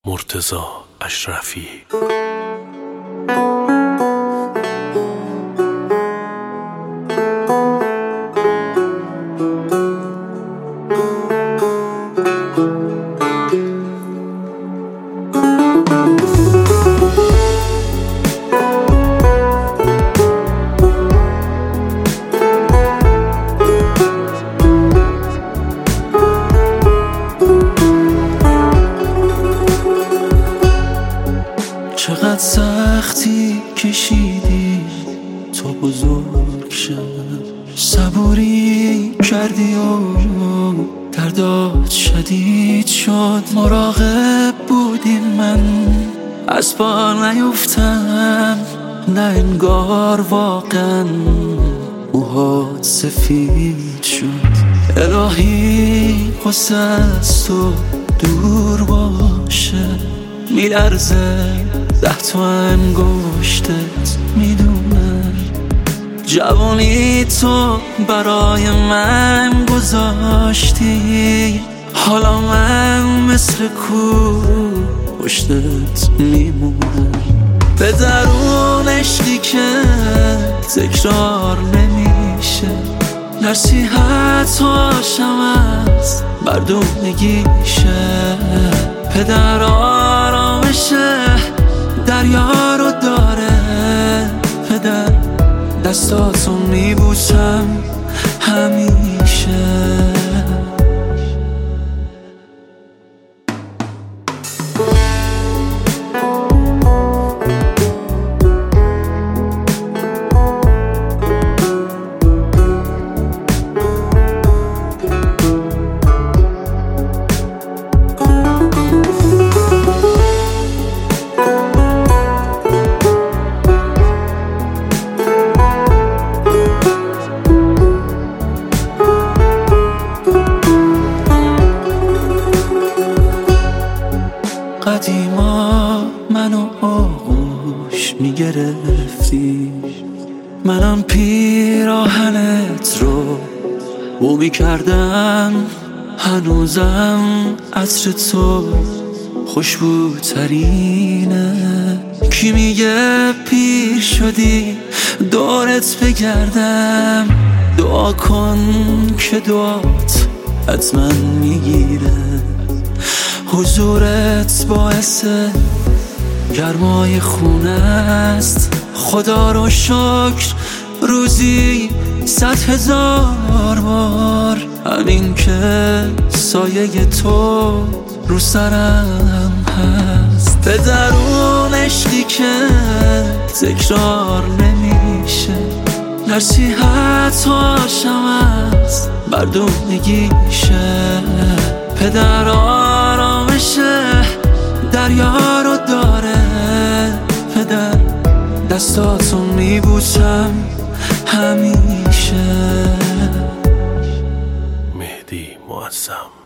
مرتضی اشرفی. چقدر سختی کشیدی تا بزرگ شم، صبوری کردی و دردات شدید شد. مراقب بودی من از پا نیفتم، نه انگار واقعا موهات سفید شد. الهی قصه از تو دور باشه، میلرزه 10 تا انگشتت میدونم. جوانی تو برای من گذاشتی، حالا من مثل کوه پشتت میمونم. به درون عشقی که تکرار نمیشه، نصیحت‌هاشم از مردونگیشه. پدر آرامشه دریا رو داره، پدر دستاتو میبوسم همیشه. قدیما منو آغوش میگرفتی، منم پیراهنت رو بو میکردم. هنوزم عطر تو خوشبوترینه. کی میگه پیر شدی دورت بگردم؟ دعا کن که دعات حتما میگیره. حضورت باعث گرمای خونه است. خدا رو شکر روزی 100,000 بار، همین که سایه تو رو سرم هست. به درون عشقی که تکرار نمیشه، نصیحت‌هاشم از مردونگیشه. پدر آرامشه دریا رو داره، پدر دستاتو میبوسم همیشه. مهدی معظم.